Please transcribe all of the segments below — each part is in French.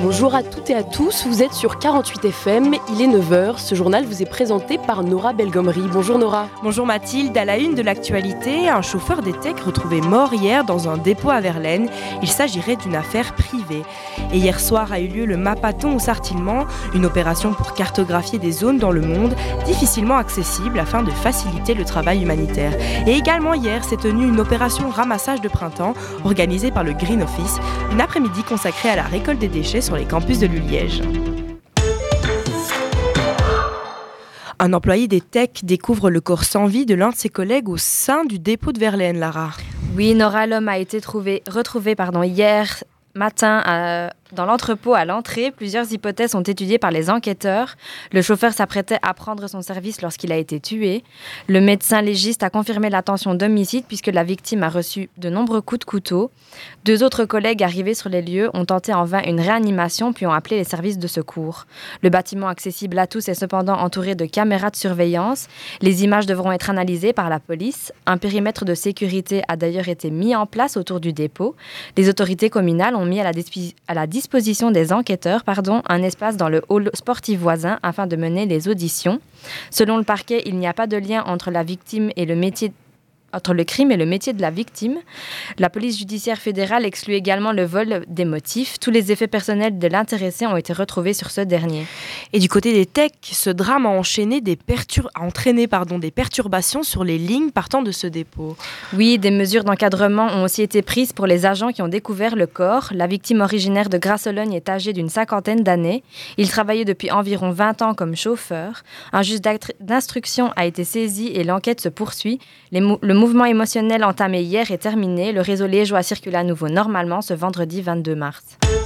Bonjour à toutes et à tous, vous êtes sur 48 FM, il est 9h, ce journal vous est présenté par Nora Belgomri. Bonjour Nora. Bonjour Mathilde, à la une de l'actualité, un chauffeur d'ETEC retrouvé mort hier dans un dépôt à Verlaine. Il s'agirait d'une affaire privée. Et hier soir a eu lieu le Mappathon au Sartillement, une opération pour cartographier des zones dans le monde difficilement accessibles afin de faciliter le travail humanitaire. Et également hier s'est tenue une opération ramassage de printemps organisée par le Green Office, une après-midi consacrée à la récolte des déchets sur les campus de l'Uliège. Un employé d'ETEC découvre le corps sans vie de l'un de ses collègues au sein du dépôt de Verlaine, Lara. Oui, Nora, l'homme a été retrouvé hier matin dans l'entrepôt à l'entrée. Plusieurs hypothèses sont étudiées par les enquêteurs. Le chauffeur s'apprêtait à prendre son service lorsqu'il a été tué. Le médecin légiste a confirmé l'intention d'homicide puisque la victime a reçu de nombreux coups de couteau. 2 autres collègues arrivés sur les lieux ont tenté en vain une réanimation puis ont appelé les services de secours. Le bâtiment accessible à tous est cependant entouré de caméras de surveillance. Les images devront être analysées par la police. Un périmètre de sécurité a d'ailleurs été mis en place autour du dépôt. Les autorités communales ont mis à la disposition des enquêteurs un espace dans le hall sportif voisin afin de mener les auditions. Selon le parquet, il n'y a pas de lien entre la victime et entre le crime et le métier de la victime. La police judiciaire fédérale exclut également le vol des motifs. Tous les effets personnels de l'intéressé ont été retrouvés sur ce dernier. Et du côté des techs, ce drame a entraîné des perturbations sur les lignes partant de ce dépôt. Oui, des mesures d'encadrement ont aussi été prises pour les agents qui ont découvert le corps. La victime originaire de Grasse-Sologne est âgée d'une 50aine d'années. Il travaillait depuis environ 20 ans comme chauffeur. Un juge d'instruction a été saisi et l'enquête se poursuit. Le mouvement émotionnel entamé hier est terminé. Le réseau liégeois circule à nouveau normalement ce vendredi 22 mars.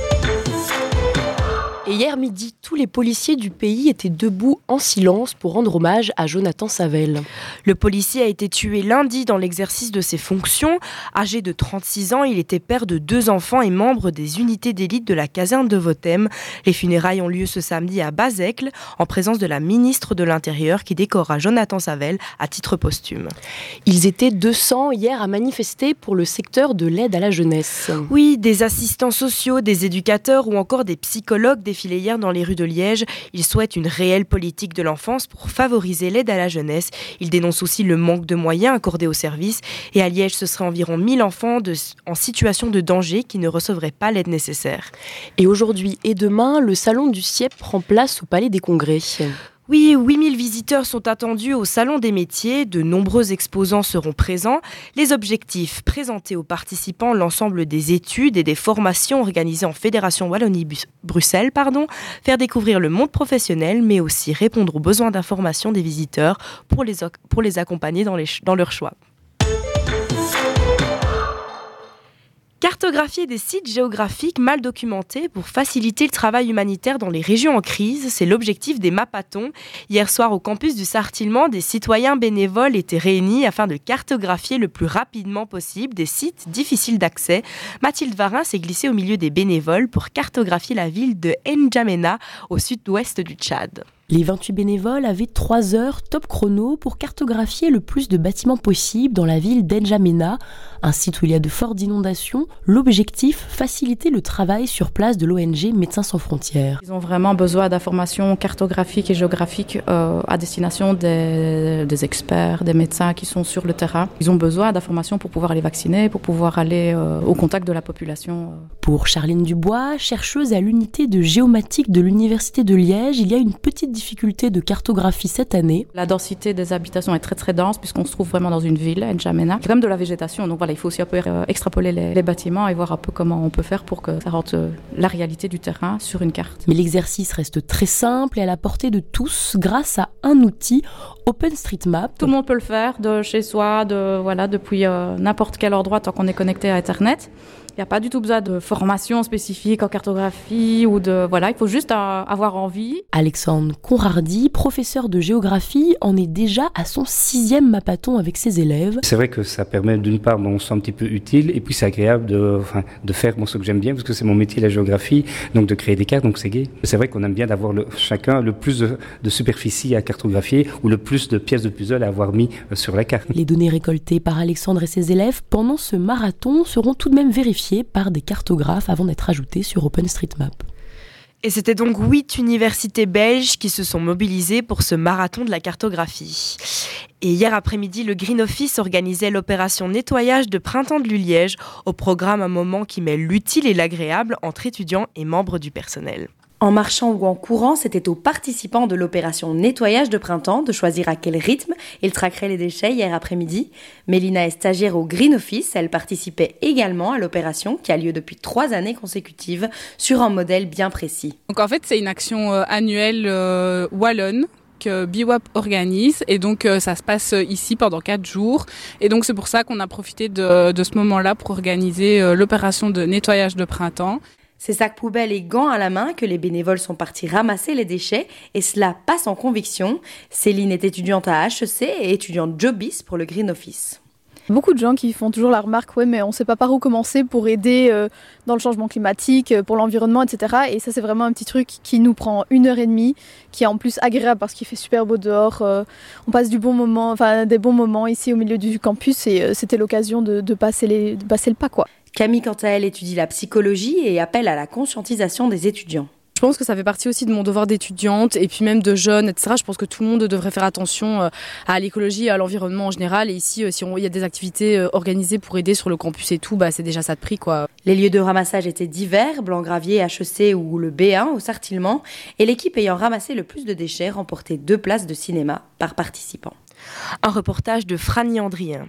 Et hier midi, tous les policiers du pays étaient debout en silence pour rendre hommage à Jonathan Savel. Le policier a été tué lundi dans l'exercice de ses fonctions. Âgé de 36 ans, il était père de 2 enfants et membre des unités d'élite de la caserne de Votem. Les funérailles ont lieu ce samedi à Bazecle, en présence de la ministre de l'Intérieur qui décorera Jonathan Savel à titre posthume. Ils étaient 200 hier à manifester pour le secteur de l'aide à la jeunesse. Oui, des assistants sociaux, des éducateurs ou encore des psychologues défilaient hier dans les rues de Liège. Ils souhaitent une réelle politique de l'enfance pour favoriser l'aide à la jeunesse. Ils dénoncent aussi le manque de moyens accordés aux services. Et à Liège, ce serait environ 1000 enfants en situation de danger qui ne recevraient pas l'aide nécessaire. Et aujourd'hui et demain, le salon du CIEP prend place au Palais des Congrès. Oui, 8000 visiteurs sont attendus au Salon des métiers. De nombreux exposants seront présents. Les objectifs, présenter aux participants l'ensemble des études et des formations organisées en Fédération Wallonie-Bruxelles, faire découvrir le monde professionnel, mais aussi répondre aux besoins d'information des visiteurs pour les accompagner dans leur choix. Cartographier des sites géographiques mal documentés pour faciliter le travail humanitaire dans les régions en crise, c'est l'objectif des Mappathons. Hier soir, au campus du Sartillement, des citoyens bénévoles étaient réunis afin de cartographier le plus rapidement possible des sites difficiles d'accès. Mathilde Varin s'est glissée au milieu des bénévoles pour cartographier la ville de N'Djamena, au sud-ouest du Tchad. Les 28 bénévoles avaient 3 heures top chrono pour cartographier le plus de bâtiments possible dans la ville d'N'Djamena, un site où il y a de fortes inondations. L'objectif, faciliter le travail sur place de l'ONG Médecins sans frontières. Ils ont vraiment besoin d'informations cartographiques et géographiques à destination des experts, des médecins qui sont sur le terrain. Ils ont besoin d'informations pour pouvoir les vacciner, pour pouvoir aller au contact de la population. Pour Charline Dubois, chercheuse à l'unité de géomatique de l'Université de Liège, il y a une petite difficulté de cartographie cette année. La densité des habitations est très très dense puisqu'on se trouve vraiment dans une ville, N'Djamena. Il y a quand même de la végétation, donc voilà, il faut aussi un peu extrapoler les bâtiments et voir un peu comment on peut faire pour que ça rentre la réalité du terrain sur une carte. Mais l'exercice reste très simple et à la portée de tous grâce à un outil, OpenStreetMap. Tout le monde peut le faire de chez soi, depuis n'importe quel endroit tant qu'on est connecté à Internet. Il n'y a pas du tout besoin de formation spécifique en cartographie il faut juste avoir envie. Alexandre Conrardi, professeur de géographie, en est déjà à son 6e Mappathon avec ses élèves. C'est vrai que ça permet d'une part, on se sent un petit peu utile et puis c'est agréable de faire ce que j'aime bien parce que c'est mon métier la géographie, donc de créer des cartes, donc c'est gai. C'est vrai qu'on aime bien d'avoir chacun le plus de superficie à cartographier ou le plus de pièces de puzzle à avoir mis sur la carte. Les données récoltées par Alexandre et ses élèves pendant ce marathon seront tout de même vérifiées par des cartographes avant d'être ajoutées sur OpenStreetMap. Et c'était donc 8 universités belges qui se sont mobilisées pour ce marathon de la cartographie. Et hier après-midi, le Green Office organisait l'opération nettoyage de printemps de l'Uliège, au programme un moment qui mêle l'utile et l'agréable entre étudiants et membres du personnel. En marchant ou en courant, c'était aux participants de l'opération nettoyage de printemps de choisir à quel rythme ils traqueraient les déchets hier après-midi. Mélina est stagiaire au Green Office. Elle participait également à l'opération qui a lieu depuis 3 années consécutives sur un modèle bien précis. Donc en fait, c'est une action annuelle wallonne que BIWAP organise et donc ça se passe ici pendant 4 jours et donc c'est pour ça qu'on a profité de ce moment-là pour organiser l'opération de nettoyage de printemps. Ces sacs poubelles et gants à la main que les bénévoles sont partis ramasser les déchets et cela passe en conviction. Céline est étudiante à HEC et étudiante jobiste pour le Green Office. Beaucoup de gens qui font toujours la remarque, ouais, mais on ne sait pas par où commencer pour aider dans le changement climatique, pour l'environnement, etc. Et ça, c'est vraiment un petit truc qui nous prend 1h30, qui est en plus agréable parce qu'il fait super beau dehors. On passe des bons moments ici au milieu du campus et c'était l'occasion de passer le pas, quoi. Camille, quant à elle, étudie la psychologie et appelle à la conscientisation des étudiants. Je pense que ça fait partie aussi de mon devoir d'étudiante et puis même de jeune, etc. Je pense que tout le monde devrait faire attention à l'écologie et à l'environnement en général. Et ici, si il y a des activités organisées pour aider sur le campus et tout, c'est déjà ça de prix, quoi. Les lieux de ramassage étaient divers, Blanc-Gravier, HEC ou le B1 au Sartillement. Et l'équipe ayant ramassé le plus de déchets remportait 2 places de cinéma par participant. Un reportage de Franny Andrien.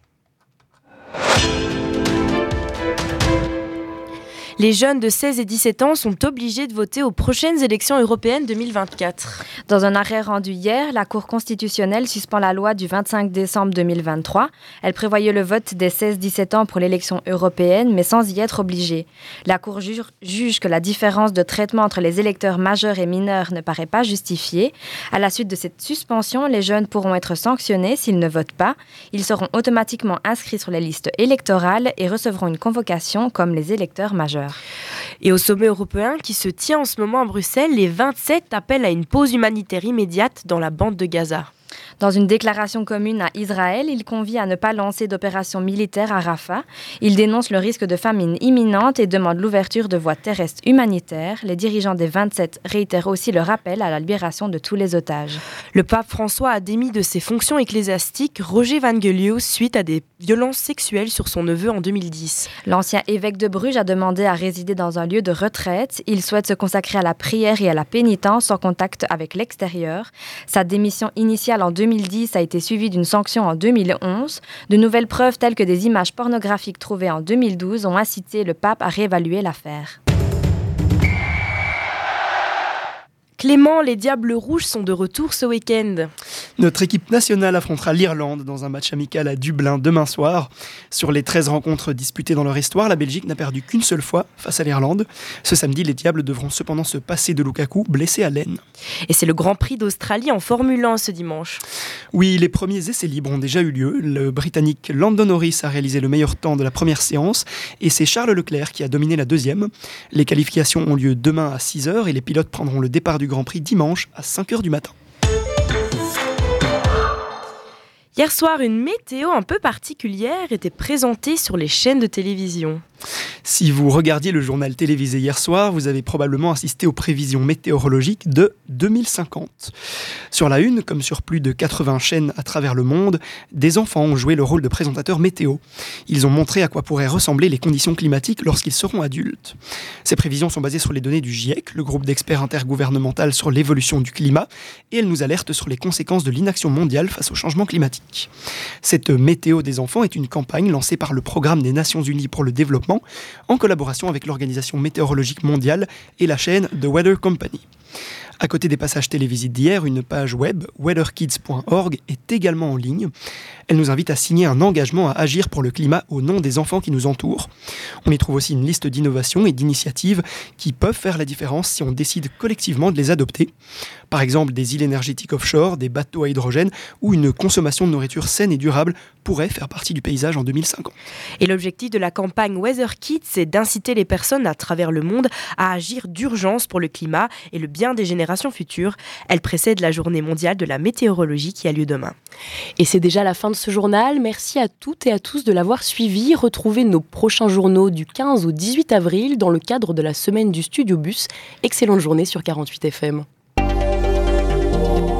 Les jeunes de 16 et 17 ans sont obligés de voter aux prochaines élections européennes 2024. Dans un arrêt rendu hier, la Cour constitutionnelle suspend la loi du 25 décembre 2023. Elle prévoyait le vote des 16-17 ans pour l'élection européenne, mais sans y être obligée. La Cour juge que la différence de traitement entre les électeurs majeurs et mineurs ne paraît pas justifiée. À la suite de cette suspension, les jeunes pourront être sanctionnés s'ils ne votent pas. Ils seront automatiquement inscrits sur les listes électorales et recevront une convocation comme les électeurs majeurs. Et au sommet européen qui se tient en ce moment à Bruxelles, les 27 appellent à une pause humanitaire immédiate dans la bande de Gaza. Dans une déclaration commune à Israël, il convie à ne pas lancer d'opérations militaires à Rafah. Il dénonce le risque de famine imminente et demande l'ouverture de voies terrestres humanitaires. Les dirigeants des 27 réitèrent aussi le rappel à la libération de tous les otages. Le pape François a démis de ses fonctions ecclésiastiques Roger Vangelius suite à des violences sexuelles sur son neveu en 2010. L'ancien évêque de Bruges a demandé à résider dans un lieu de retraite. Il souhaite se consacrer à la prière et à la pénitence sans contact avec l'extérieur. Sa démission initiale en 2010 a été suivie d'une sanction en 2011. De nouvelles preuves telles que des images pornographiques trouvées en 2012 ont incité le pape à réévaluer l'affaire. Clément, les Diables Rouges sont de retour ce week-end. Notre équipe nationale affrontera l'Irlande dans un match amical à Dublin demain soir. Sur les 13 rencontres disputées dans leur histoire, la Belgique n'a perdu qu'une seule fois face à l'Irlande. Ce samedi, les Diables devront cependant se passer de Lukaku, blessé à l'aine. Et c'est le Grand Prix d'Australie en Formule 1 ce dimanche. Oui, les premiers essais libres ont déjà eu lieu. Le Britannique Lando Norris a réalisé le meilleur temps de la première séance et c'est Charles Leclerc qui a dominé la deuxième. Les qualifications ont lieu demain à 6h et les pilotes prendront le départ du Grand Prix dimanche à 5h du matin. Hier soir, une météo un peu particulière était présentée sur les chaînes de télévision. Si vous regardiez le journal télévisé hier soir, vous avez probablement assisté aux prévisions météorologiques de 2050. Sur la une, comme sur plus de 80 chaînes à travers le monde, des enfants ont joué le rôle de présentateurs météo. Ils ont montré à quoi pourraient ressembler les conditions climatiques lorsqu'ils seront adultes. Ces prévisions sont basées sur les données du GIEC, le groupe d'experts intergouvernemental sur l'évolution du climat, et elles nous alertent sur les conséquences de l'inaction mondiale face au changement climatique. Cette météo des enfants est une campagne lancée par le Programme des Nations Unies pour le développement, en collaboration avec l'Organisation météorologique mondiale et la chaîne The Weather Company. À côté des passages télévisés d'hier, une page web, weatherkids.org, est également en ligne. Elle nous invite à signer un engagement à agir pour le climat au nom des enfants qui nous entourent. On y trouve aussi une liste d'innovations et d'initiatives qui peuvent faire la différence si on décide collectivement de les adopter. Par exemple, des îles énergétiques offshore, des bateaux à hydrogène ou une consommation de nourriture saine et durable pourraient faire partie du paysage en 2050. Et l'objectif de la campagne Weather Kids, c'est d'inciter les personnes à travers le monde à agir d'urgence pour le climat et le bien des générations générations futures. Elle précède la journée mondiale de la météorologie qui a lieu demain. Et c'est déjà la fin de ce journal. Merci à toutes et à tous de l'avoir suivi. Retrouvez nos prochains journaux du 15 au 18 avril dans le cadre de la semaine du Studio Bus. Excellente journée sur 48 FM.